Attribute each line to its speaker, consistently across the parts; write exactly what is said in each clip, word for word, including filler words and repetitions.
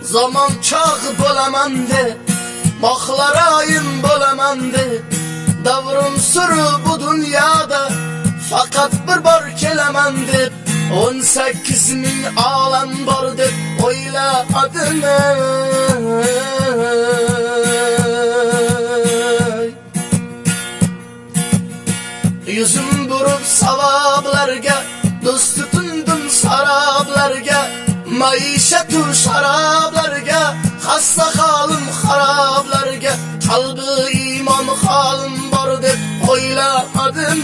Speaker 1: Zaman çağı bo'laman deb, moxlarayim bo'laman deb, davrim suri bu dunyoda faqat bir bor kelaman deb, o'n sakkiz ming olam bor deb o'ylamadim. Yuzim burib savoblarga, do'st tutundim saroblarga, maishat-u sharoblarga, xasta holim xaroblarga, qalbi iymon holim bor deb o'ylamadim.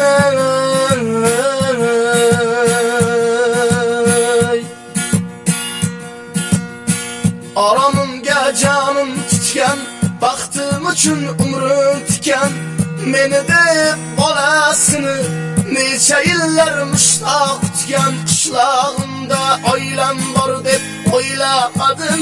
Speaker 1: Oromimga jonim tutgan, baxtim uchun umrim tikan, meni deb bolasini necha yillar mushtoq kutgan, qishlog'imda oilam bor deb o'ylamadim.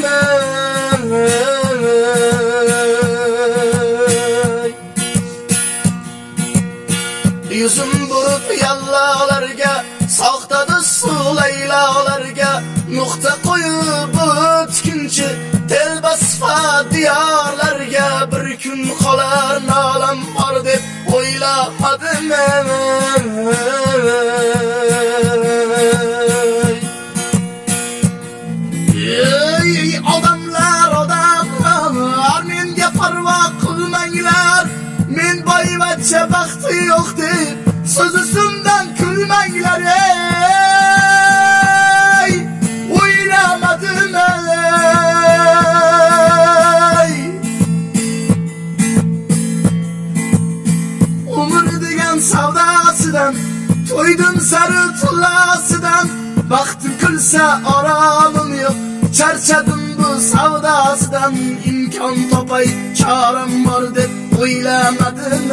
Speaker 1: Yuzim burib yallolarga, soxtada sulaylolarga, nuqta qo'yib o'tkinchi telbasfa diyorlarga, bir kun qolar nolam bor deb o'ylamadim. Ey odamlar, odamlar, menga parvo qilmanglar, men boyvachcha baxti yo'q deb so'z ustimdan kulmanglar. Ey o'ylamadim. Umr degan savdosidan, to'ydim sari tullasidan, baxtim kulsa oromim yo'q, charchadim bu savdosidan, imkon topay choram bor deb o'ylamadim.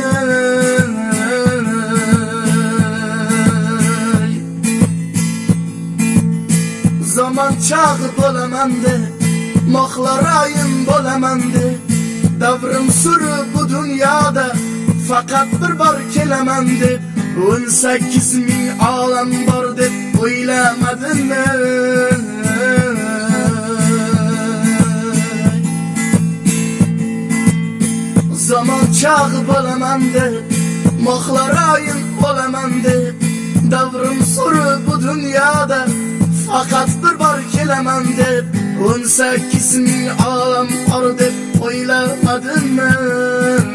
Speaker 1: Zaman chog'i bo'laman deb, moxlarayim bo'laman deb, davrim suri bu dunyoda faqat bir bor kelaman deb, o'n sakkiz ming olam bor deb o'ylamadim. Zaman chog'i bo'laman deb, moxlarayim bo'laman deb, davrim suri bu dunyoda faqat bir bor kelaman deb, o'n sakkiz ming olam bor deb o'ylamadim.